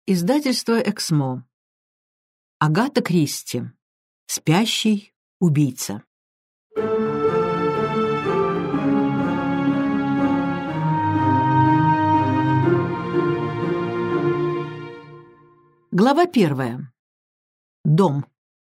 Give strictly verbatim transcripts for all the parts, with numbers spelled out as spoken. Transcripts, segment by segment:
Издательство «Эксмо». Агата Кристи. «Спящий убийца». Глава первая. Дом.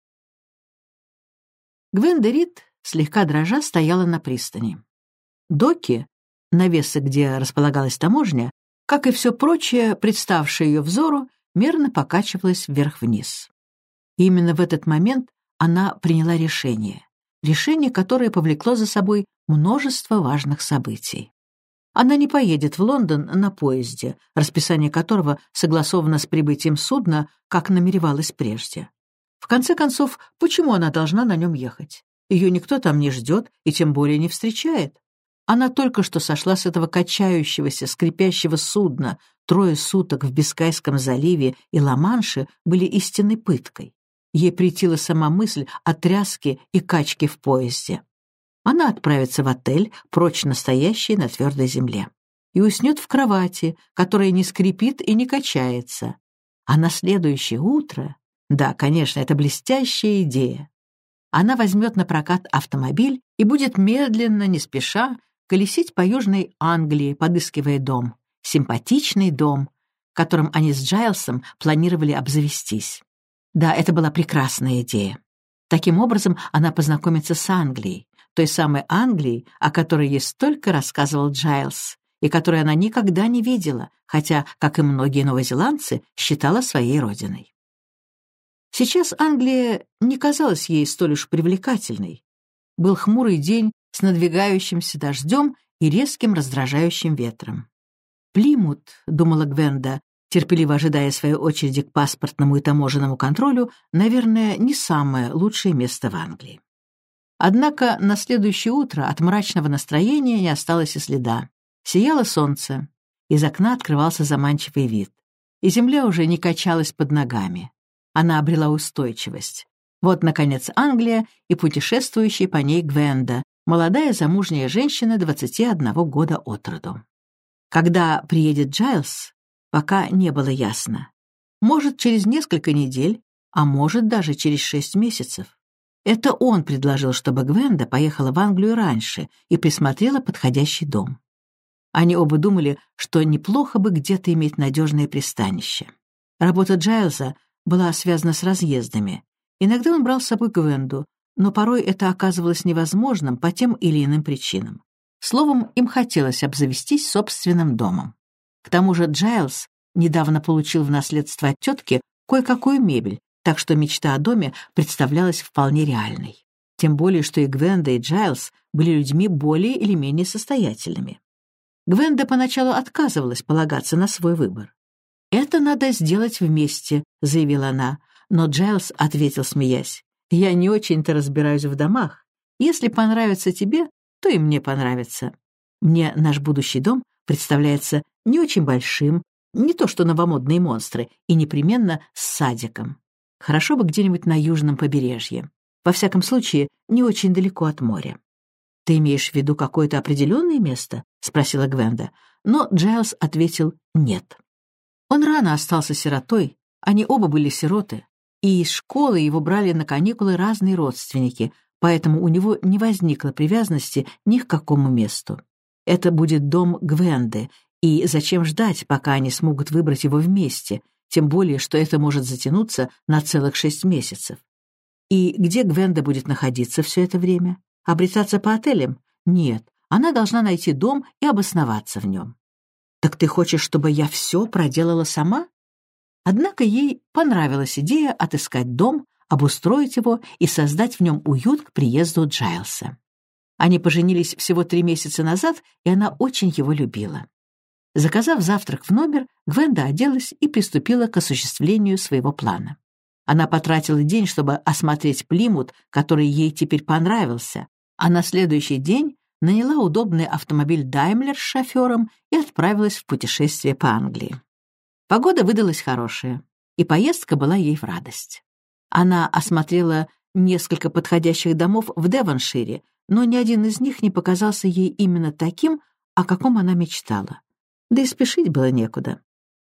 Гвенда Рид, слегка дрожа, стояла на пристани. Доки, навесы, где располагалась таможня, как и все прочее, представшее ее взору, мерно покачивалась вверх-вниз. И именно в этот момент она приняла решение. Решение, которое повлекло за собой множество важных событий. Она не поедет в Лондон на поезде, расписание которого согласовано с прибытием судна, как намеревалась прежде. В конце концов, почему она должна на нем ехать? Ее никто там не ждет и тем более не встречает. Она только что сошла с этого качающегося, скрипящего судна. Трое суток в Бискайском заливе и Ла-Манше были истинной пыткой. Ей претила сама мысль о тряске и качке в поезде. Она отправится в отель, прочно стоящий на твердой земле, и уснет в кровати, которая не скрипит и не качается. А на следующее утро... Да, конечно, это блестящая идея. Она возьмет на прокат автомобиль и будет медленно, не спеша, колесить по Южной Англии, подыскивая дом. Симпатичный дом, которым они с Джайлсом планировали обзавестись. Да, это была прекрасная идея. Таким образом, она познакомится с Англией, той самой Англией, о которой ей столько рассказывал Джайлс, и которую она никогда не видела, хотя, как и многие новозеландцы, считала своей родиной. Сейчас Англия не казалась ей столь уж привлекательной. Был хмурый день с надвигающимся дождем и резким раздражающим ветром. «Плимут», — думала Гвенда, терпеливо ожидая своей очереди к паспортному и таможенному контролю, наверное, не самое лучшее место в Англии. Однако на следующее утро от мрачного настроения не осталось и следа. Сияло солнце, из окна открывался заманчивый вид, и земля уже не качалась под ногами. Она обрела устойчивость. Вот, наконец, Англия и путешествующая по ней Гвенда, молодая замужняя женщина двадцати одного года от роду. Когда приедет Джайлс, пока не было ясно. Может, через несколько недель, а может, даже через шесть месяцев. Это он предложил, чтобы Гвенда поехала в Англию раньше и присмотрела подходящий дом. Они оба думали, что неплохо бы где-то иметь надежное пристанище. Работа Джайлса была связана с разъездами. Иногда он брал с собой Гвенду, но порой это оказывалось невозможным по тем или иным причинам. Словом, им хотелось обзавестись собственным домом. К тому же Джайлс недавно получил в наследство от тетки кое-какую мебель, так что мечта о доме представлялась вполне реальной. Тем более, что и Гвенда, и Джайлс были людьми более или менее состоятельными. Гвенда поначалу отказывалась полагаться на свой выбор. «Это надо сделать вместе», — заявила она, но Джайлс ответил, смеясь: «Я не очень-то разбираюсь в домах. Если понравится тебе, то и мне понравится. Мне наш будущий дом представляется не очень большим, не то что новомодные монстры, и непременно с садиком. Хорошо бы где-нибудь на южном побережье. Во всяком случае, не очень далеко от моря». «Ты имеешь в виду какое-то определенное место?» — спросила Гвенда, но Джайлс ответил «нет». Он рано остался сиротой, они оба были сироты, и из школы его брали на каникулы разные родственники, поэтому у него не возникло привязанности ни к какому месту. Это будет дом Гвенды, и зачем ждать, пока они смогут выбрать его вместе, тем более, что это может затянуться на целых шесть месяцев. И где Гвенда будет находиться все это время? Обретаться по отелям? Нет, она должна найти дом и обосноваться в нем. «Так ты хочешь, чтобы я все проделала сама?» Однако ей понравилась идея отыскать дом, обустроить его и создать в нем уют к приезду Джайлса. Они поженились всего три месяца назад, и она очень его любила. Заказав завтрак в номер, Гвенда оделась и приступила к осуществлению своего плана. Она потратила день, чтобы осмотреть Плимут, который ей теперь понравился, а на следующий день наняла удобный автомобиль «Даймлер» с шофером и отправилась в путешествие по Англии. Погода выдалась хорошая, и поездка была ей в радость. Она осмотрела несколько подходящих домов в Девоншире, но ни один из них не показался ей именно таким, о каком она мечтала. Да и спешить было некуда.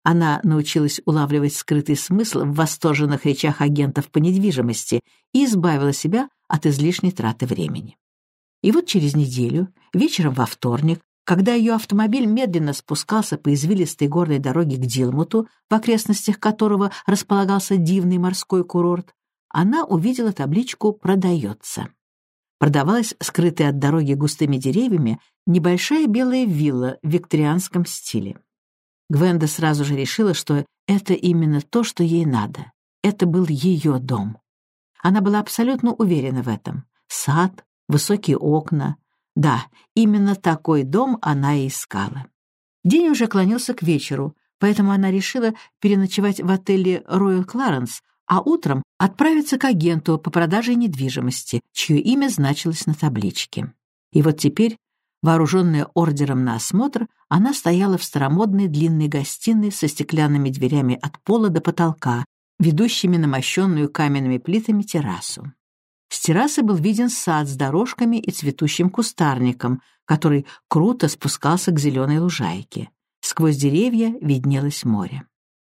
Она научилась улавливать скрытый смысл в восторженных речах агентов по недвижимости и избавила себя от излишней траты времени. И вот через неделю, вечером во вторник, когда ее автомобиль медленно спускался по извилистой горной дороге к Дилмуту, в окрестностях которого располагался дивный морской курорт, она увидела табличку «Продается». Продавалась скрытая от дороги густыми деревьями небольшая белая вилла в викторианском стиле. Гвенда сразу же решила, что это именно то, что ей надо. Это был ее дом. Она была абсолютно уверена в этом. Сад, высокие окна. Да, именно такой дом она и искала. День уже клонился к вечеру, поэтому она решила переночевать в отеле Royal Clarence, а утром отправиться к агенту по продаже недвижимости, чье имя значилось на табличке. И вот теперь, вооруженная ордером на осмотр, она стояла в старомодной длинной гостиной со стеклянными дверями от пола до потолка, ведущими на мощенную каменными плитами террасу. С террасы был виден сад с дорожками и цветущим кустарником, который круто спускался к зеленой лужайке. Сквозь деревья виднелось море.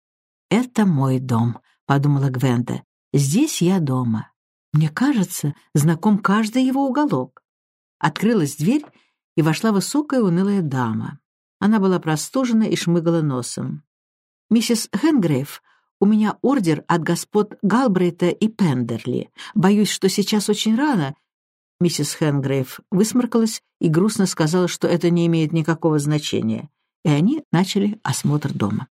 «Это мой дом», — подумала Гвенда. «Здесь я дома. Мне кажется, знаком каждый его уголок». Открылась дверь, и вошла высокая унылая дама. Она была простужена и шмыгала носом. «Миссис Хенгрейв, у меня ордер от господ Галбрейта и Пендерли. Боюсь, что сейчас очень рано». Миссис Хенгрейв высморкалась и грустно сказала, что это не имеет никакого значения. И они начали осмотр дома.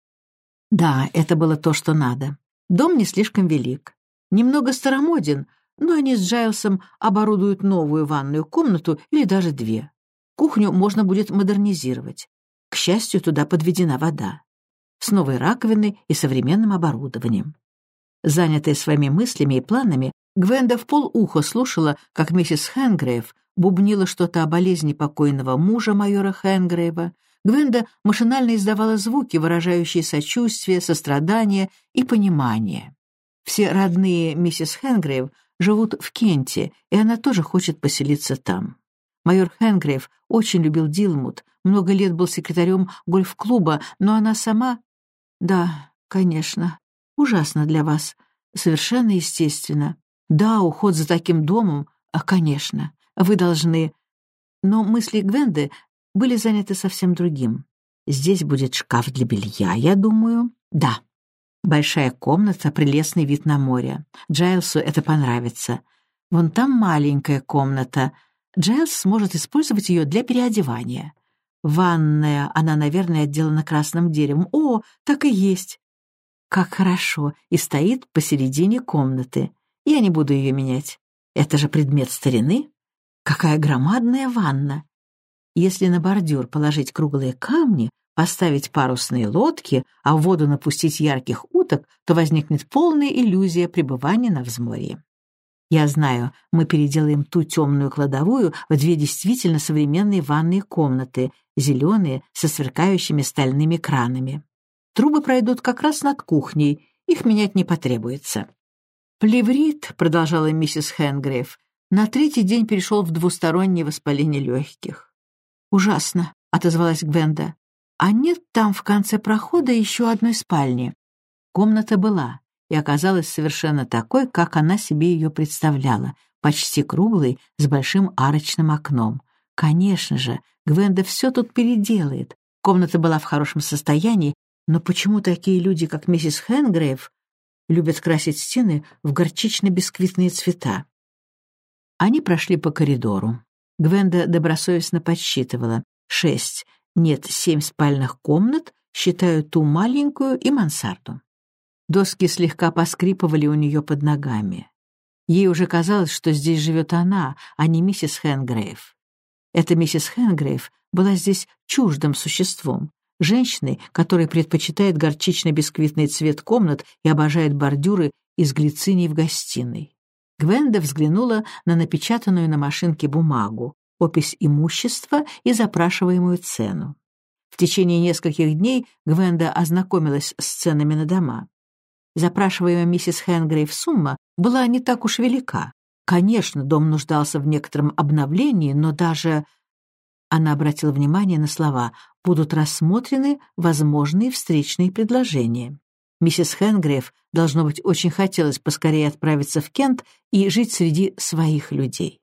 Да, это было то, что надо. Дом не слишком велик. Немного старомоден, но они с Джайлсом оборудуют новую ванную комнату или даже две. Кухню можно будет модернизировать. К счастью, туда подведена вода. С новой раковиной и современным оборудованием. Занятая своими мыслями и планами, Гвенда вполуха слушала, как миссис Хенгрейв бубнила что-то о болезни покойного мужа майора Хенгрейва. Гвенда машинально издавала звуки, выражающие сочувствие, сострадание и понимание. Все родные миссис Хенгрейв живут в Кенте, и она тоже хочет поселиться там. Майор Хенгрейв очень любил Дилмут, много лет был секретарем гольф-клуба, но она сама... Да, конечно, ужасно для вас, совершенно естественно. Да, уход за таким домом, а, конечно, вы должны... Но мысли Гвенды были заняты совсем другим. Здесь будет шкаф для белья, я думаю. Да, большая комната, прелестный вид на море. Джайлсу это понравится. Вон там маленькая комната. Джайлс сможет использовать ее для переодевания. Ванная, она, наверное, отделана красным деревом. О, так и есть. Как хорошо. И стоит посередине комнаты. Я не буду ее менять. Это же предмет старины. Какая громадная ванна. Если на бордюр положить круглые камни, поставить парусные лодки, а в воду напустить ярких уток, то возникнет полная иллюзия пребывания на взморье. Я знаю, мы переделаем ту темную кладовую в две действительно современные ванные комнаты, зеленые, со сверкающими стальными кранами. Трубы пройдут как раз над кухней, их менять не потребуется. «Плеврит», — продолжала миссис Хенгрейв, на третий день перешел в двустороннее воспаление легких. «Ужасно», — отозвалась Гвенда. «А нет там в конце прохода еще одной спальни?» Комната была и оказалась совершенно такой, как она себе ее представляла, почти круглой, с большим арочным окном. Конечно же, Гвенда все тут переделает. Комната была в хорошем состоянии, но почему такие люди, как миссис Хенгрейв, любят красить стены в горчично-бисквитные цвета? Они прошли по коридору. Гвенда добросовестно подсчитывала. Шесть, нет, семь спальных комнат, считая ту маленькую и мансарду. Доски слегка поскрипывали у нее под ногами. Ей уже казалось, что здесь живет она, а не миссис Хенгрейв. Эта миссис Хенгрейв была здесь чуждым существом, женщиной, которая предпочитает горчично-бисквитный цвет комнат и обожает бордюры из глициний в гостиной. Гвенда взглянула на напечатанную на машинке бумагу, опись имущества и запрашиваемую цену. В течение нескольких дней Гвенда ознакомилась с ценами на дома. Запрашиваемая миссис Хенгрейв сумма была не так уж велика. Конечно, дом нуждался в некотором обновлении, но даже... Она обратила внимание на слова «будут рассмотрены возможные встречные предложения». Миссис Хенгрейв, должно быть, очень хотелось поскорее отправиться в Кент и жить среди своих людей.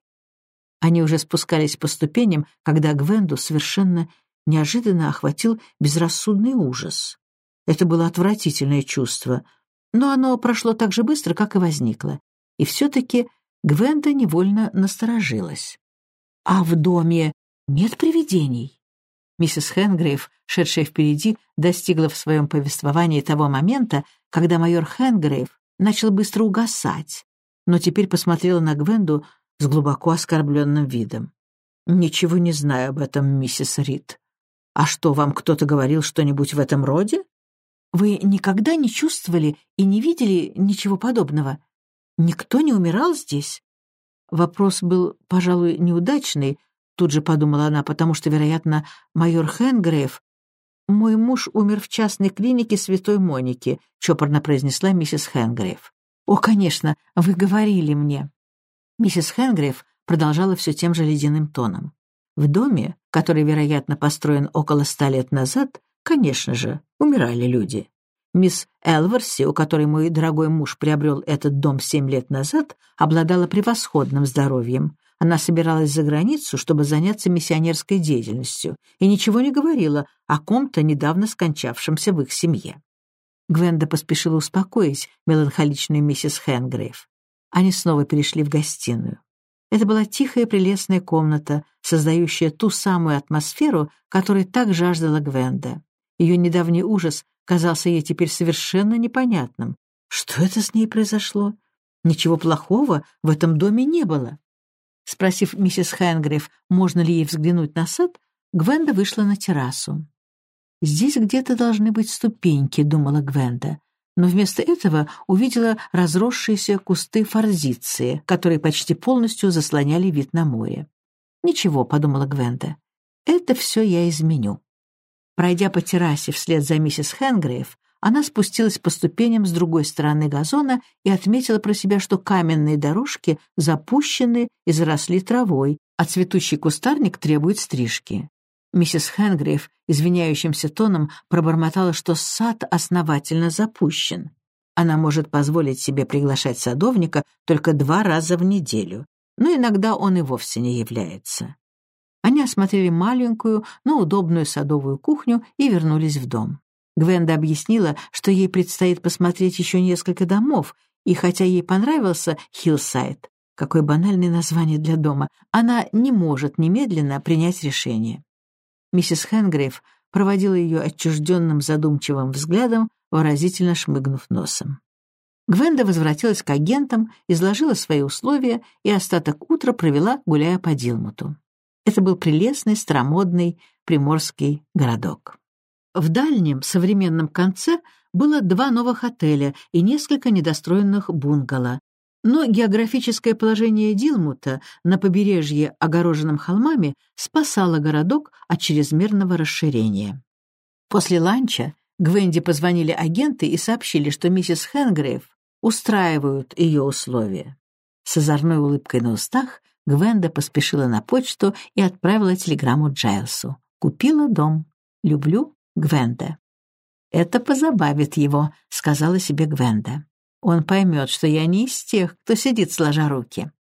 Они уже спускались по ступеням, когда Гвенду совершенно неожиданно охватил безрассудный ужас. Это было отвратительное чувство, но оно прошло так же быстро, как и возникло. И все-таки Гвенда невольно насторожилась. «А в доме нет привидений?» Миссис Хенгрейв, шедшая впереди, достигла в своем повествовании того момента, когда майор Хенгрейв начал быстро угасать, но теперь посмотрела на Гвенду с глубоко оскорбленным видом. «Ничего не знаю об этом, миссис Рид. А что, вам кто-то говорил что-нибудь в этом роде? Вы никогда не чувствовали и не видели ничего подобного? Никто не умирал здесь?» Вопрос был, пожалуй, неудачный, тут же подумала она, потому что, вероятно, майор Хенгрейв... «Мой муж умер в частной клинике Святой Моники», — чопорно произнесла миссис Хенгрейв. «О, конечно, вы говорили мне». Миссис Хенгрейв продолжала все тем же ледяным тоном. «В доме, который, вероятно, построен около ста лет назад, конечно же, умирали люди. Мисс Элверси, у которой мой дорогой муж приобрел этот дом семь лет назад, обладала превосходным здоровьем. Она собиралась за границу, чтобы заняться миссионерской деятельностью, и ничего не говорила о ком-то, недавно скончавшемся в их семье». Гвенда поспешила успокоить меланхоличную миссис Хенгрейв. Они снова перешли в гостиную. Это была тихая прелестная комната, создающая ту самую атмосферу, которой так жаждала Гвенда. Ее недавний ужас казался ей теперь совершенно непонятным. Что это с ней произошло? Ничего плохого в этом доме не было. Спросив миссис Хенгрейв, можно ли ей взглянуть на сад, Гвенда вышла на террасу. «Здесь где-то должны быть ступеньки», — думала Гвенда, но вместо этого увидела разросшиеся кусты форзиции, которые почти полностью заслоняли вид на море. «Ничего», — подумала Гвенда, — «это все я изменю». Пройдя по террасе вслед за миссис Хенгрейв, она спустилась по ступеням с другой стороны газона и отметила про себя, что каменные дорожки запущены и заросли травой, а цветущий кустарник требует стрижки. Миссис Хенгрейв извиняющимся тоном пробормотала, что сад основательно запущен. Она может позволить себе приглашать садовника только два раза в неделю, но иногда он и вовсе не является. Они осмотрели маленькую, но удобную садовую кухню и вернулись в дом. Гвенда объяснила, что ей предстоит посмотреть еще несколько домов, и хотя ей понравился Хиллсайд, какое банальное название для дома, она не может немедленно принять решение. Миссис Хенгрейв проводила ее отчужденным задумчивым взглядом, выразительно шмыгнув носом. Гвенда возвратилась к агентам, изложила свои условия и остаток утра провела, гуляя по Дилмуту. Это был прелестный, старомодный приморский городок. В дальнем, современном конце было два новых отеля и несколько недостроенных бунгало, но географическое положение Дилмута на побережье, огороженном холмами, спасало городок от чрезмерного расширения. После ланча Гвенде позвонили агенты и сообщили, что миссис Хенгрейв устраивают ее условия. С озорной улыбкой на устах Гвенда поспешила на почту и отправила телеграмму Джайлсу. «Купила дом. Люблю, Гвенда». «Это позабавит его», — сказала себе Гвенда. «Он поймет, что я не из тех, кто сидит сложа руки».